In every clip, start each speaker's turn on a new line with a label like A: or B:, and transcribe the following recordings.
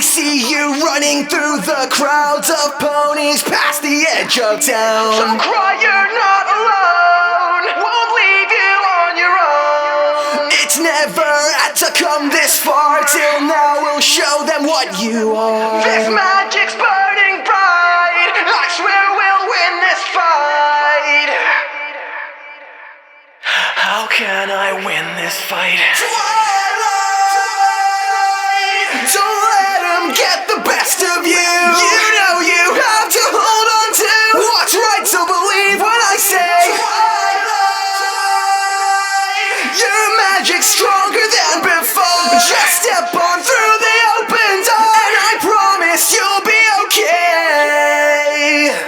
A: see you running through the crowds of ponies past the edge of town. So cry, you're not alone. Won't leave you on your own. It's never had to come this far. Till now we'll show them what you are. This magic's burning bright. I swear we'll win this fight. How can I win this fight? Don't let them get the best of you. You know you have to hold on to what's right, so believe what I say. Your magic's stronger than before. Just step on through the open door, and I promise you'll be okay.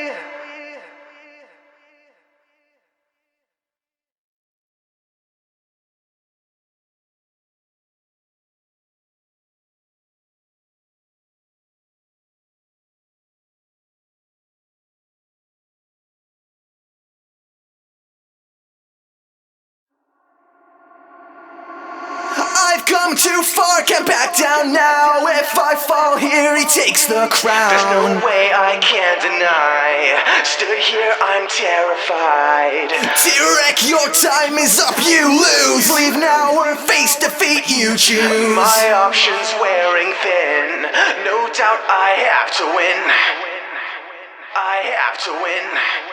A: I've come too far, can't back down now. If I fall here, he takes the crown. There's no way I can deny. Stood here, I'm terrified. T-Rex, your time is up, you lose. Leave now or face defeat, you choose. My options wearing thin. No doubt I have to win. I have to win.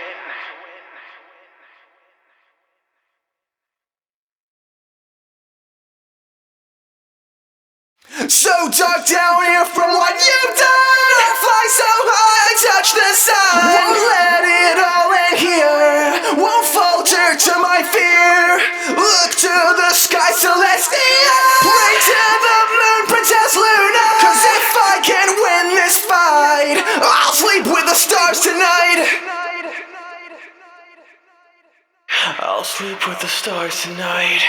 A: So dark down here from what you've done. I fly so high, I touch the sun. Won't let it all end here. Won't falter to my fear. Look to the sky, Celestia. Pray to the moon, Princess Luna. 'Cause if I can win this fight, I'll sleep with the stars tonight. I'll sleep with the stars tonight.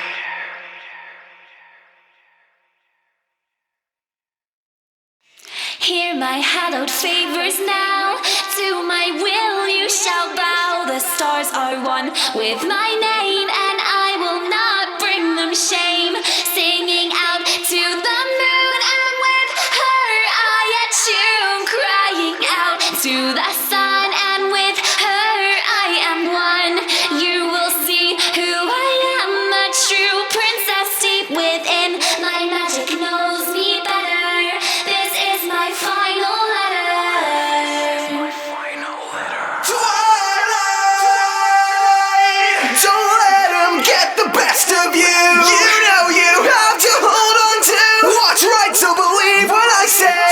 B: Hear my hallowed favors now. To my will you shall bow. The stars are one with my name, and I will not bring them shame. Singing out to the moon, and with her I attune. Crying out to the sun, and with her I am one. You will see who I am, a true princess deep within. My magic knows me better. This is my final letter.
A: My final letter. Twilight! Don't let them get the best of you. You know you have to hold on to what's right, so believe what I say.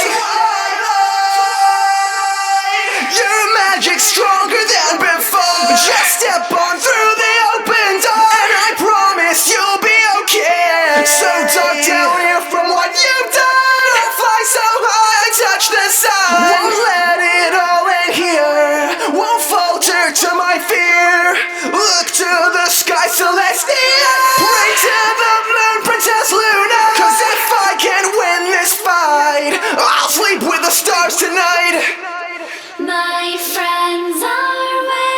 A: Twilight! Your magic's stronger than before. Just step on through the open door, and I promise you'll be okay. So dark down here from what you've done. I fly so high, I touch the sun. Won't let it all end here. Won't falter to my fear. Look to the sky, Celestia. Pray to the moon, Princess Luna. 'Cause if I can win this fight, I'll sleep with the stars tonight.
B: My friends are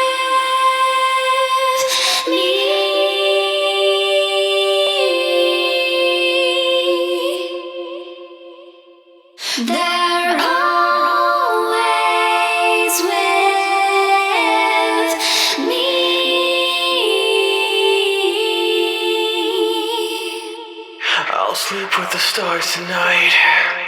B: with me. They're always with me.
A: I'll sleep with the stars tonight.